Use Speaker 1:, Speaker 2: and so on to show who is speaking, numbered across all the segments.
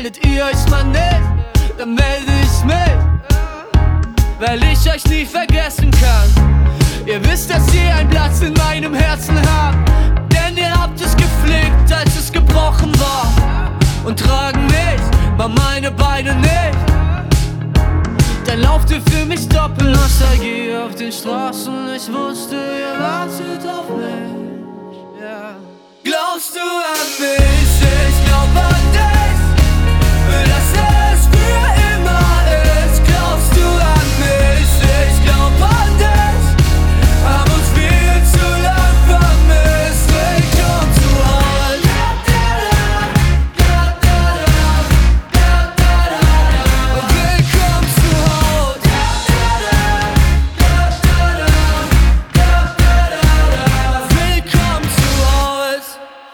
Speaker 1: meldet ihr euch mal nicht, dann melde ich mich, weil ich euch nie vergessen kann. Ihr wisst, dass ihr einen Platz in meinem Herzen habt, denn ihr habt es gepflegt, als es gebrochen war, und tragen mich, mal meine Beine nicht. Dann lauft ihr für mich doppelt Nostalgie auf den Straßen. Ich wusste, ihr wartet auf mich, yeah. Glaubst du an mich? Ich glaub an dich, dass es für immer ist. Glaubst du an mich? Ich glaub an dich, hab uns viel zu lang vermisst. Willkommen zu Hause. Willkommen zu Hause. Willkommen zu Hause.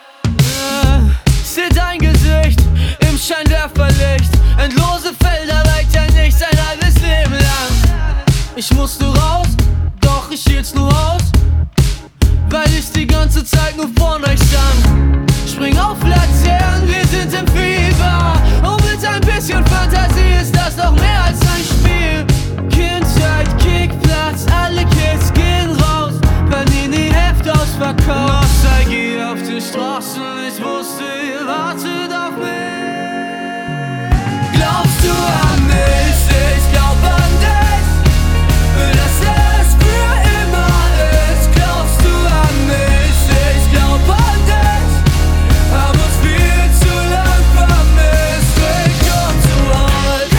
Speaker 1: Seht dein Gesicht im Scheinwerferlicht. Endlose Felder reicht ja nicht sein halbes Leben lang. Ich musste raus, doch ich hielt's nur aus, weil ich die ganze Zeit nur vor euch stand. Spring auf Laternen, wir sind im Fieber, und mit ein bisschen Fantasie ist das doch mehr als ein Spiel. Kindheit, Kickplatz, alle Kids gehen raus, Panini Heft ausverkauft. Nostalgie auf den Straßen, ich wusste, ihr wartet auf mich. Glaubst du an mich? Ich glaub an dich, dass es für immer ist. Glaubst du an mich? Ich glaub an dich, hab uns viel zu lang vermisst. Willkommen zu Hause.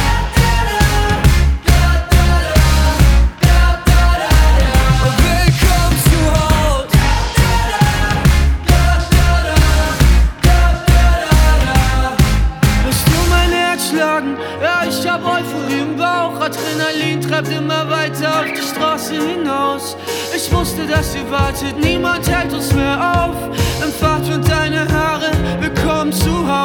Speaker 1: Willkommen zu Hause. Hörst du mein Herz schlagen? Ja, ich hab Euphorie im Bauch. Adrenalin treibt immer weiter auf die Straße hinaus. Ich wusste, dass ihr wartet, niemand hält uns mehr auf. Entfahrt und deine Haare, willkommen zu Hause.